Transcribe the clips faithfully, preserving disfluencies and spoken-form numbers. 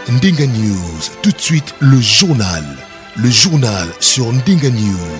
Ndinga News, tout de suite le journal. Le journal sur Ndinga News.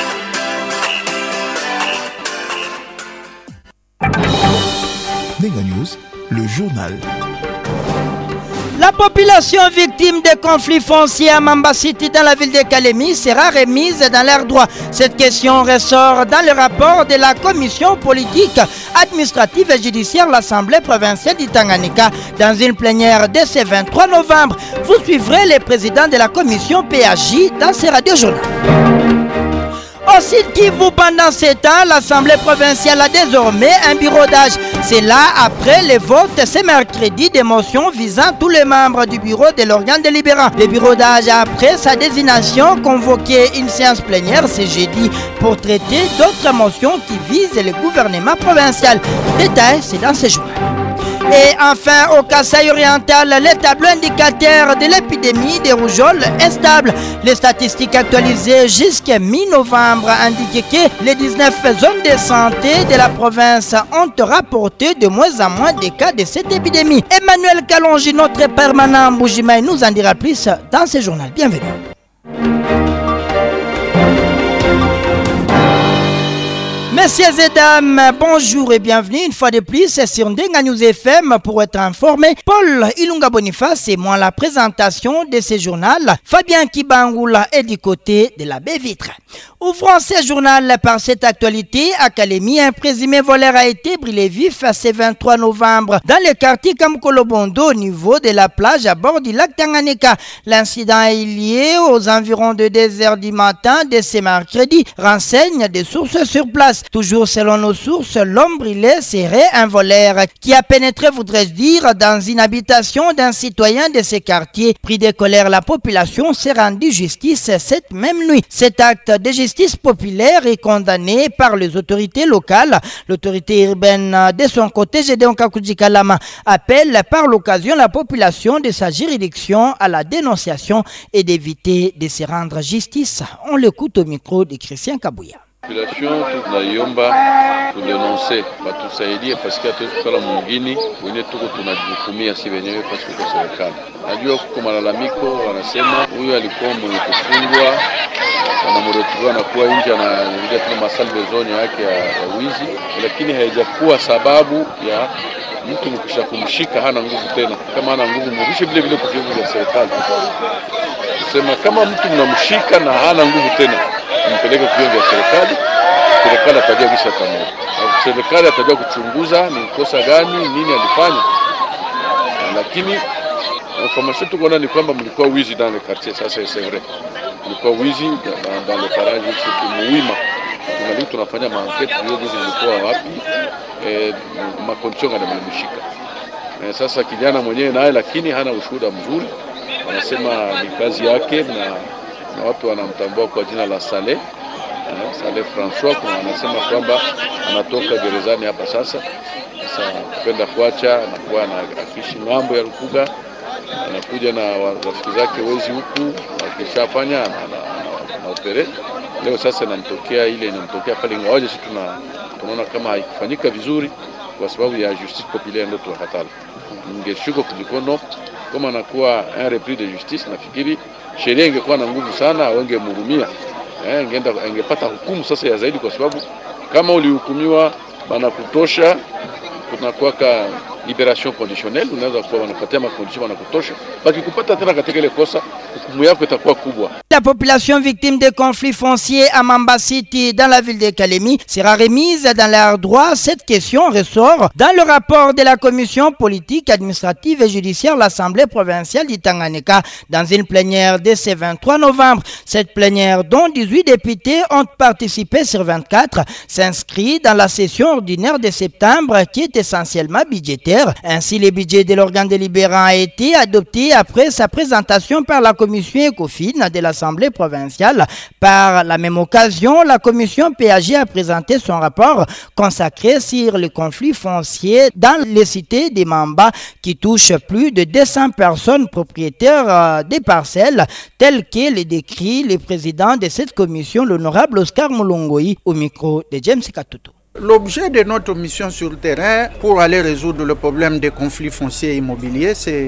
Ndinga News, le journal. La population victime des conflits fonciers à Mamba City dans la ville de Kalemi sera remise dans leurs droits. Cette question ressort dans le rapport de la commission politique, administrative et judiciaire de l'Assemblée provinciale du Tanganyika dans une plénière de ce vingt-trois novembre. Vous suivrez le président de la commission P A J dans ce radio-journal. Aussi Kivu, pendant ce temps, l'Assemblée provinciale a désormais un bureau d'âge. C'est là, après le vote ce mercredi des motions visant tous les membres du bureau de l'organe délibérant. Le bureau d'âge, après sa désignation, convoqué une séance plénière ce jeudi pour traiter d'autres motions qui visent le gouvernement provincial. Détail, c'est dans ce journal. Et enfin, au Kasaï oriental, le tableau indicateur de l'épidémie de rougeole est stable. Les statistiques actualisées jusqu'à mi-novembre indiquent que les dix-neuf zones de santé de la province ont rapporté de moins en moins de cas de cette épidémie. Emmanuel Kalonji, notre permanent Boujimaï, nous en dira plus dans ce journal. Bienvenue. Messieurs et dames, bonjour et bienvenue une fois de plus sur Ndinga News F M pour être informé. Paul Ilunga Boniface et moi la présentation de ce journal. Fabien Kibangula est du côté de la baie vitre. Ouvrons ce journal par cette actualité. À Kalemi, un présumé voleur a été brûlé vif ce vingt-trois novembre dans le quartier Kamkolobondo au niveau de la plage à bord du lac Tanganyika. L'incident est lié aux environs de deux heures du matin de ce mercredi, renseignent des sources sur place. Toujours selon nos sources, l'homme brûlé serait un voleur qui a pénétré, voudrais-je dire, dans une habitation d'un citoyen de ce quartier. Pris de colère, la population s'est rendue justice cette même nuit. Cet acte de justice populaire est condamné par les autorités locales. L'autorité urbaine, de son côté, Gédéon Kakoujikalama, appelle par l'occasion la population de sa juridiction à la dénonciation et d'éviter de se rendre justice. On l'écoute au micro de Christian Kabouya. Population tunaiomba kudononse batusaidie paske hatuwezi kukala mwingine wengine tuko tunajukumia si wenyewe paske kwa serikali. Najua kuko malalamiko wanasema huyu alikuwa mwenye kufungwa anamretua na kuwa nje na ndio tuna masalve zone yake ya, ya wizi, lakini haijakuwa sababu ya mtu mkisha kumshika hana nguvu tena. Kama hana nguvu mrudishe vile vile kwa vyombo vya serikali. Kusema kama mtu mnamshika na hana nguvu tena mpeleke kwa vyombo vya serikali, serikali atajua kisha kama. Serikali atajua kuchunguza ni kosa gani, nini alifanya. Lakini information tuko ni kwamba mlikuwa wizi dans le quartier, ça c'est vrai. Mlikuwa wizi dans, dans le parage c'est muhimu. Tunali tunafanya maenquête hiyo hizi zilikuwa wapi, eh makondition gani mlimshika. Eh, sasa kijana mwenyewe naye lakini hana ushuhuda mzuri. Wanasema ni kazi yake na na watu wanamtambua kwa jina la Saleh, eh, Saleh François, kuna wanasema kwamba anatoka gerezani hapa sasa. Sasa kupenda kuacha na kuwa na akishi ngambo ya Rukuga, anakuja na rafiki zake wezi huku akishafanya na, na, na opere. Leo sasa namtokea ile inamtokea pale ngawaje, sisi tuna tunaona kama haikufanyika vizuri kwa sababu ya justice populaire ndio tunakatala. Ningeshuko kulikono kama anakuwa un repris de justice, nafikiri sheria ingekuwa na nguvu sana, wangemhurumia. Eh, ingeenda ingepata hukumu sasa ya zaidi, kwa sababu kama ulihukumiwa bana kutosha, kunakuwa ka libération conditionnelle, unaweza kuwa wanapatia makondition wanakutosha, baki kupata tena katika ile kosa, hukumu yako itakuwa kubwa. La population victime des conflits fonciers à Mamba City dans la ville de Kalemi sera remise dans leurs droits. Cette question ressort dans le rapport de la commission politique, administrative et judiciaire de l'Assemblée provinciale du Tanganyika dans une plénière de ce vingt-trois novembre. Cette plénière, dont dix-huit députés ont participé sur vingt-quatre, s'inscrit dans la session ordinaire de septembre qui est essentiellement budgétaire. Ainsi, le budget de l'organe délibérant a été adopté après sa présentation par la commission ECOFIN de l'Assemblée provinciale. Par la même occasion, la commission P A J a présenté son rapport consacré sur le conflit foncier dans les cités des Mamba qui touche plus de deux cents personnes propriétaires des parcelles, telles que le décrit le président de cette commission, l'honorable Oscar Moulongoi, au micro de James Katutu. L'objet de notre mission sur le terrain pour aller résoudre le problème des conflits fonciers et immobiliers, c'est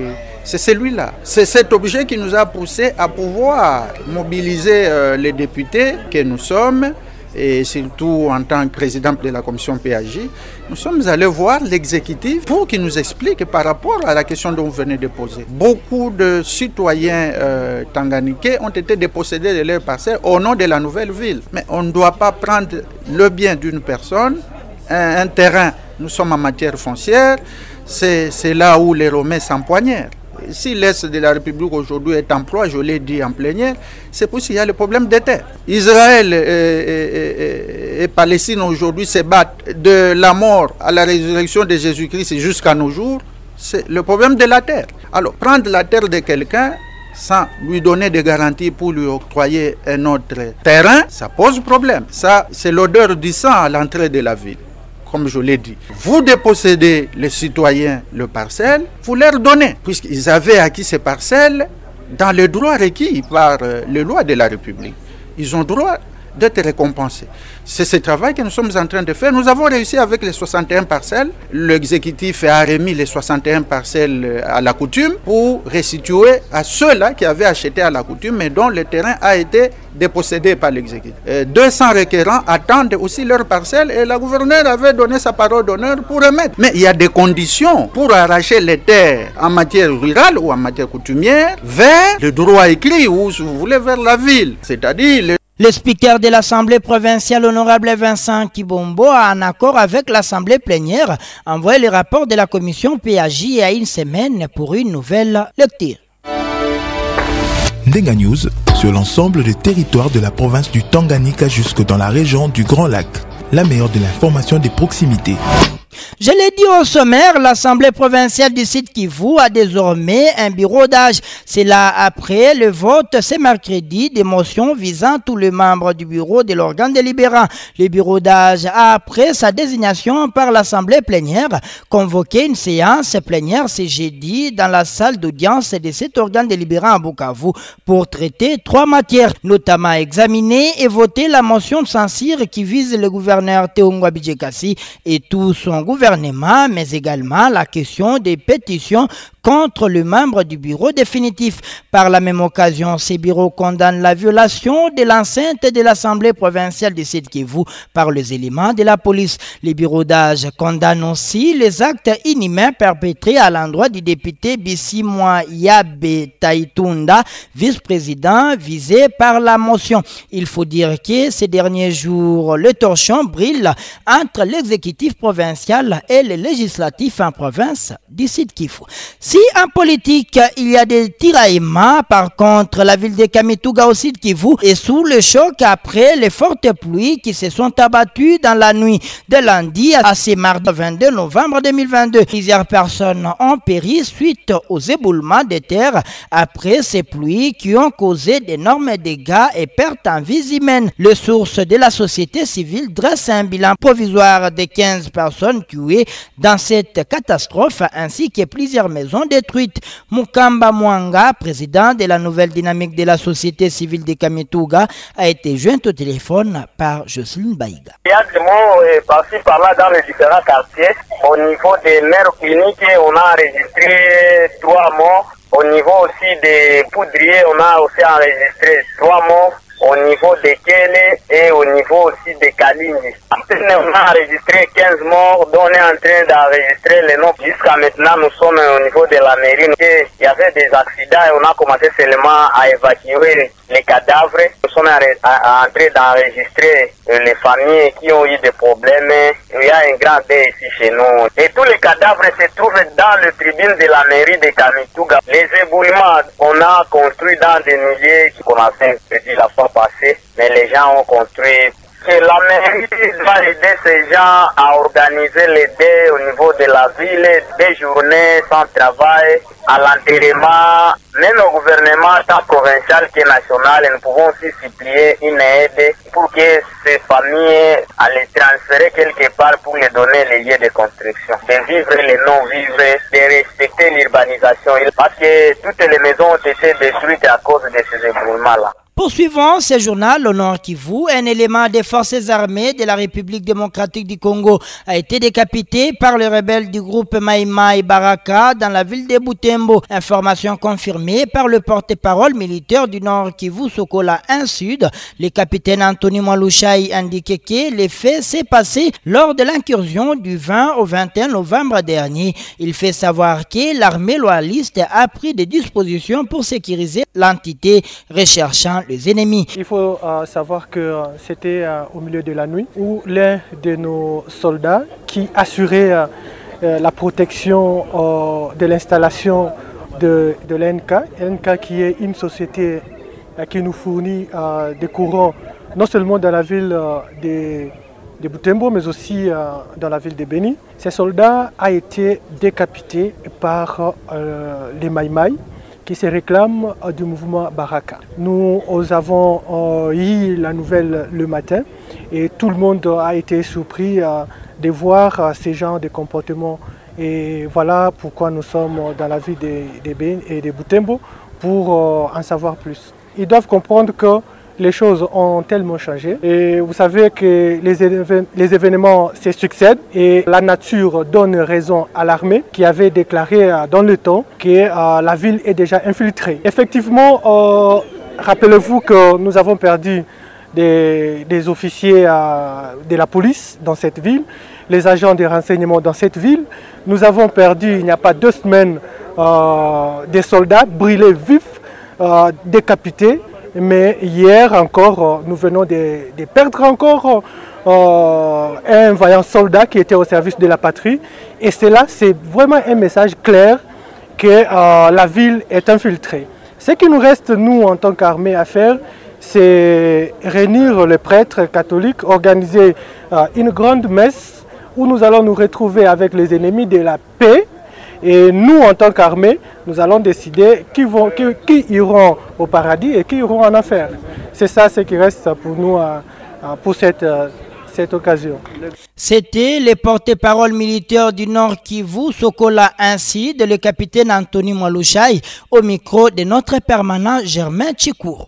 c'est celui-là. C'est cet objet qui nous a poussé à pouvoir mobiliser euh, les députés que nous sommes, et surtout en tant que président de la commission P A J, nous sommes allés voir l'exécutif pour qu'il nous explique par rapport à la question dont vous venez de poser. Beaucoup de citoyens euh, tanganiquais ont été dépossédés de leurs parcelles au nom de la nouvelle ville. Mais on ne doit pas prendre le bien d'une personne, un, un terrain. Nous sommes en matière foncière, c'est, c'est là où les Romains s'empoignèrent. Si l'Est de la République aujourd'hui est en proie, je l'ai dit en plénière, c'est parce qu'il y a le problème des terres. Israël et, et, et, et Palestine aujourd'hui se battent de la mort à la résurrection de Jésus-Christ jusqu'à nos jours. C'est le problème de la terre. Alors, prendre la terre de quelqu'un sans lui donner des garanties pour lui octroyer un autre terrain, ça pose problème. Ça, c'est l'odeur du sang à l'entrée de la ville. Comme je l'ai dit, vous dépossédez les citoyens le parcelle, vous leur donnez, puisqu'ils avaient acquis ces parcelles dans les droits requis par les lois de la République. Ils ont droit d'être récompensés. C'est ce travail que nous sommes en train de faire. Nous avons réussi avec les soixante et un parcelles. L'exécutif a remis les soixante et un parcelles à la coutume pour restituer à ceux-là qui avaient acheté à la coutume mais dont le terrain a été dépossédé par l'exécutif. deux cents requérants attendent aussi leurs parcelles et la gouverneure avait donné sa parole d'honneur pour remettre. Mais il y a des conditions pour arracher les terres en matière rurale ou en matière coutumière vers le droit écrit ou, si vous voulez, vers la ville. C'est-à-dire... Le Le speaker de l'Assemblée provinciale, honorable Vincent Kibombo, en accord avec l'Assemblée plénière, envoyé le rapport de la commission P A J à une semaine pour une nouvelle lecture. Ndenga News sur l'ensemble des territoires de la province du Tanganyika jusque dans la région du Grand Lac. La meilleure de l'information des proximités. Je l'ai dit au sommaire, l'Assemblée provinciale du Sud Kivu a désormais un bureau d'âge. C'est là après le vote ce mercredi des motions visant tous les membres du bureau de l'organe délibérant. Le bureau d'âge a, après sa désignation par l'Assemblée plénière, convoqué une séance plénière ce jeudi dans la salle d'audience de cet organe délibérant à Bukavu pour traiter trois matières, notamment examiner et voter la motion de censure qui vise le gouverneur Théongwa Bijekasi et tout son gouvernement, mais également la question des pétitions contre le membre du bureau définitif. Par la même occasion, ces bureaux condamnent la violation de l'enceinte de l'Assemblée provinciale du Sud Kivu par les éléments de la police. Les bureaux d'âge condamnent aussi les actes inhumains perpétrés à l'endroit du député Bissimwa Yabe Taitunda, vice-président visé par la motion. Il faut dire que ces derniers jours, le torchon brille entre l'exécutif provincial et le législatif en province du Sud Kivu. Si en politique, il y a des tiraillements, par contre, la ville de Kamituga au Sud Kivu est sous le choc après les fortes pluies qui se sont abattues dans la nuit de lundi à ce mardi vingt-deux novembre deux mille vingt-deux. Plusieurs personnes ont péri suite aux éboulements de terre après ces pluies qui ont causé d'énormes dégâts et pertes en vies humaines. Les sources de la société civile dressent un bilan provisoire de quinze personnes tuées dans cette catastrophe ainsi que plusieurs maisons détruites. Mukamba Mwanga, président de la nouvelle dynamique de la société civile de Kamituga, a été joint au téléphone par Jocelyne Baïga. Il y a des mots euh, par-ci par-là dans les différents quartiers. Au niveau des mères cliniques, on a enregistré trois morts. Au niveau aussi des poudriers, on a aussi enregistré trois morts. Au niveau des Kélé et au niveau aussi des Kalindi. On a enregistré quinze morts, dont on est en train d'enregistrer les noms. Jusqu'à maintenant, nous sommes au niveau de la mairie. Il y avait des accidents et on a commencé seulement à évacuer les cadavres. Nous sommes en train d'enregistrer les familles qui ont eu des problèmes. Il y a un grand deuil ici chez nous. Et tous les cadavres se trouvent dans le tribune de la mairie de Kamituga. Les éboulements, on a construit dans des milliers qu'on a fait la fois passée, mais les gens ont construit. Et la mairie va aider ces gens à organiser les dés au niveau de la ville, des journées sans travail, à l'enterrement, même au gouvernement tant provincial que national, nous pouvons aussi supplier une aide pour que ces familles à les transférer quelque part pour les donner les lieux de construction, de vivre les non-vivres, de respecter l'urbanisation, parce que toutes les maisons ont été détruites à cause de ces éboulements-là. Poursuivant ce journal, au Nord Kivu, un élément des forces armées de la République démocratique du Congo a été décapité par les rebelles du groupe Mai Mai Baraka dans la ville de Butembo. Information confirmée par le porte-parole militaire du Nord Kivu, Sokola un Sud. Le capitaine Anthony Mwalushai indiquait que les faits s'est passé lors de l'incursion du vingt au vingt et un novembre dernier. Il fait savoir que l'armée loyaliste a pris des dispositions pour sécuriser l'entité recherchant les ennemis. Il faut euh, savoir que euh, c'était euh, au milieu de la nuit où l'un de nos soldats qui assurait euh, euh, la protection euh, de l'installation de, de l'N K, N K qui est une société euh, qui nous fournit euh, des courants non seulement dans la ville euh, de, de Butembo mais aussi euh, dans la ville de Beni. Ces soldats ont été décapités par euh, les Mai Mai qui se réclament euh, du mouvement Baraka. Nous, nous avons euh, eu la nouvelle le matin et tout le monde a été surpris euh, de voir euh, ces genres de comportements. Et voilà pourquoi nous sommes dans la ville de, de Ben et de Butembo pour euh, en savoir plus. Ils doivent comprendre que les choses ont tellement changé et vous savez que les, évén les événements se succèdent et la nature donne raison à l'armée qui avait déclaré euh, dans le temps que euh, la ville est déjà infiltrée. Effectivement, euh, rappelez-vous que nous avons perdu des, des officiers euh, de la police dans cette ville, les agents de renseignement dans cette ville. Nous avons perdu il n'y a pas deux semaines euh, des soldats brûlés vifs, euh, décapités. Mais hier encore, nous venons de, de perdre encore euh, un vaillant soldat qui était au service de la patrie. Et cela, c'est vraiment un message clair que euh, la ville est infiltrée. Ce qui nous reste, nous, en tant qu'armée, à faire, c'est réunir les prêtres catholiques, organiser euh, une grande messe où nous allons nous retrouver avec les ennemis de la paix. Et nous, en tant qu'armée, nous allons décider qui, vont, qui, qui iront au paradis et qui iront en enfer. C'est ça ce qui reste pour nous pour cette, cette occasion. C'était le porte-parole militaire du Nord Kivu, Sokola un Sud, le capitaine Anthony Mwalushai, au micro de notre permanent Germain Chikour.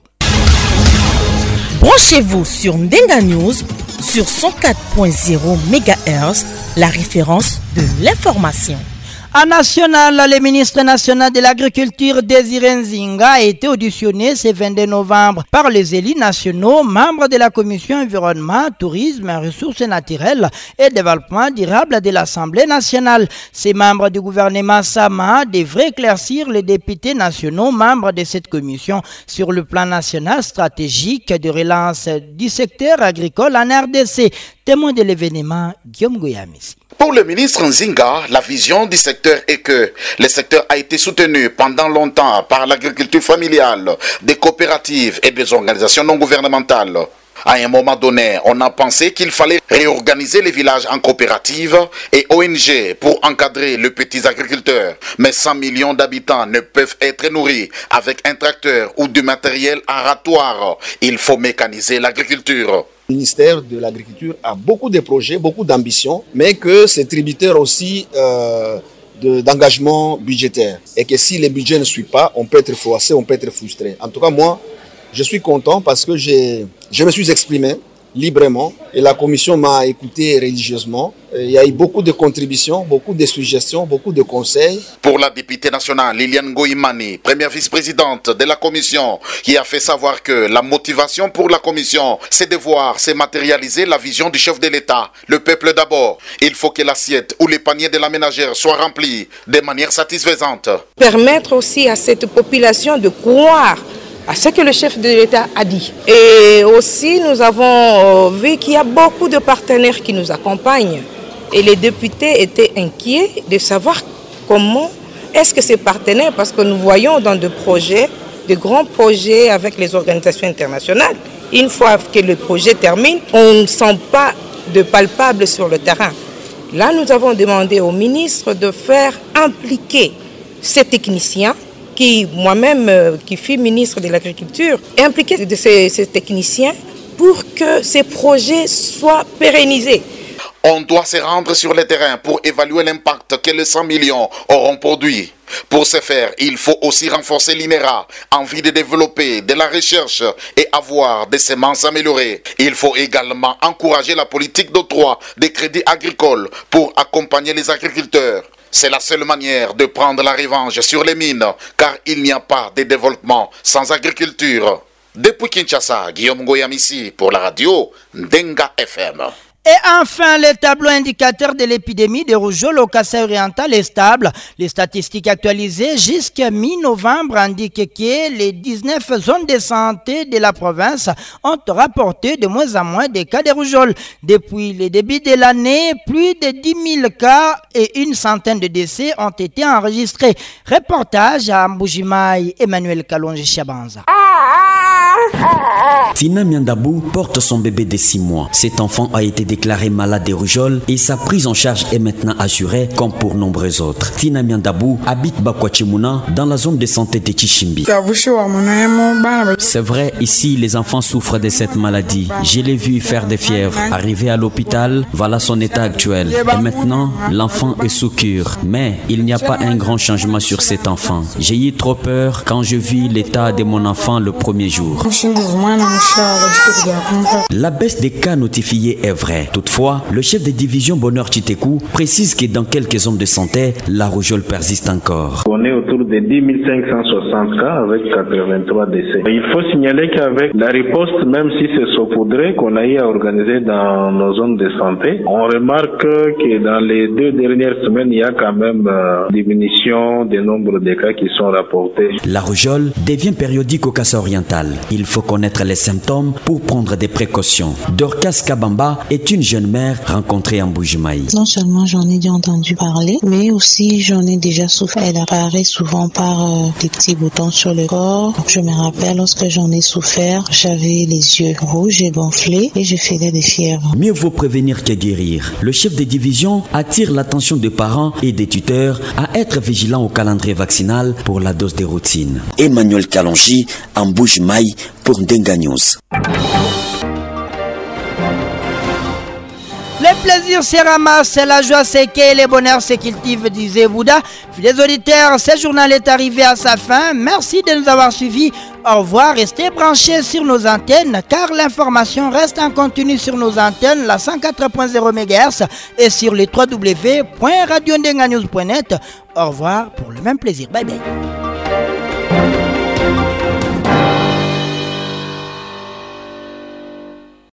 Branchez-vous sur Ndenga News sur cent quatre point zéro mégahertz, la référence de l'information. En national, le ministre national de l'Agriculture Désiré Nzinga a été auditionné ce vingt-deux novembre par les élus nationaux, membres de la Commission Environnement, Tourisme, Ressources naturelles et Développement durable de l'Assemblée nationale. Ces membres du gouvernement Sama devraient éclaircir les députés nationaux, membres de cette commission, sur le plan national stratégique de relance du secteur agricole en R D C. Témoin de l'événement, Guillaume Goyamissi. Pour le ministre Nzinga, la vision du secteur est que le secteur a été soutenu pendant longtemps par l'agriculture familiale, des coopératives et des organisations non gouvernementales. À un moment donné, on a pensé qu'il fallait réorganiser les villages en coopératives et O N G pour encadrer les petits agriculteurs. Mais cent millions d'habitants ne peuvent être nourris avec un tracteur ou du matériel aratoire. Il faut mécaniser l'agriculture. Le ministère de l'Agriculture a beaucoup de projets, beaucoup d'ambitions, mais que c'est tributaire aussi euh, d'engagement budgétaire. Et que si les budgets ne suivent pas, on peut être froissé, on peut être frustré. En tout cas, moi, je suis content parce que je me suis exprimé librement et la commission m'a écouté religieusement. Il y a eu beaucoup de contributions, beaucoup de suggestions, beaucoup de conseils. Pour la députée nationale Liliane Goïmani, première vice-présidente de la commission, qui a fait savoir que la motivation pour la commission, c'est de voir se matérialiser la vision du chef de l'État. Le peuple d'abord. Il faut que l'assiette ou les paniers de la ménagère soient remplis de manière satisfaisante. Permettre aussi à cette population de croire à ce que le chef de l'État a dit. Et aussi, nous avons vu qu'il y a beaucoup de partenaires qui nous accompagnent. Et les députés étaient inquiets de savoir comment est-ce que ces partenaires, parce que nous voyons dans des projets, de grands projets avec les organisations internationales, une fois que le projet termine, on ne sent pas de palpable sur le terrain. Là, nous avons demandé au ministre de faire impliquer ces techniciens qui, moi-même, euh, qui fut ministre de l'Agriculture, impliqué de ces, ces techniciens pour que ces projets soient pérennisés. On doit se rendre sur le terrain pour évaluer l'impact que les cent millions auront produit. Pour ce faire, il faut aussi renforcer l'I N E R A, envie de développer de la recherche et avoir des semences améliorées. Il faut également encourager la politique d'octroi des crédits agricoles pour accompagner les agriculteurs. C'est la seule manière de prendre la revanche sur les mines, car il n'y a pas de développement sans agriculture. Depuis Kinshasa, Guillaume Goyamissi pour la radio Ndenga F M. Et enfin, le tableau indicateur de l'épidémie de rougeole au Kasaï oriental est stable. Les statistiques actualisées jusqu'à mi-novembre indiquent que les dix-neuf zones de santé de la province ont rapporté de moins en moins de cas de rougeole. Depuis le début de l'année, plus de dix mille cas et une centaine de décès ont été enregistrés. Reportage à Mbujimaï, Emmanuel Kalonji Chabanza. Tina Miandabou porte son bébé de six mois. Cet enfant a été déclaré malade de rougeole et sa prise en charge est maintenant assurée comme pour nombreux autres. Tina Miandabou habite Bakwachimuna dans la zone de santé de Chichimbi. C'est vrai, ici les enfants souffrent de cette maladie. Je l'ai vu faire des fièvres. Arrivé à l'hôpital, voilà son état actuel. Et maintenant, l'enfant est sous cure. Mais il n'y a pas un grand changement sur cet enfant. J'ai eu trop peur quand je vis l'état de mon enfant le premier jour. La baisse des cas notifiés est vraie. Toutefois, le chef de division Bonheur Chitekou précise que dans quelques zones de santé, la rougeole persiste encore. On est autour de dix mille cinq cent soixante cas avec quatre-vingt-trois décès. Il faut signaler qu'avec la riposte, même si c'est saupoudré qu'on a eu à organiser dans nos zones de santé, on remarque que dans les deux dernières semaines, il y a quand même euh, diminution du nombre de cas qui sont rapportés. La rougeole devient périodique au Kasaï oriental. Il faut connaître les symptômes pour prendre des précautions. Dorcas Kabamba est une jeune mère rencontrée en Mbujimaï. Non seulement j'en ai déjà entendu parler, mais aussi j'en ai déjà souffert. Elle apparaît souvent par euh, des petits boutons sur le corps. Je me rappelle lorsque j'en ai souffert, j'avais les yeux rouges et gonflés et je faisais des fièvres. Mieux vaut prévenir que guérir. Le chef de division attire l'attention des parents et des tuteurs à être vigilants au calendrier vaccinal pour la dose de routine. Emmanuel Kalonji en Mbujimaï pour Ndenga News. Le plaisir se ramasse, la joie s'équille, le bonheur se cultive, disait Bouddha. Fidèles auditeurs, ce journal est arrivé à sa fin. Merci de nous avoir suivis. Au revoir, restez branchés sur nos antennes car l'information reste en continu sur nos antennes, la cent quatre point zéro mégahertz et sur les w w w point radio ndenga news point net. Au revoir pour le même plaisir. Bye bye.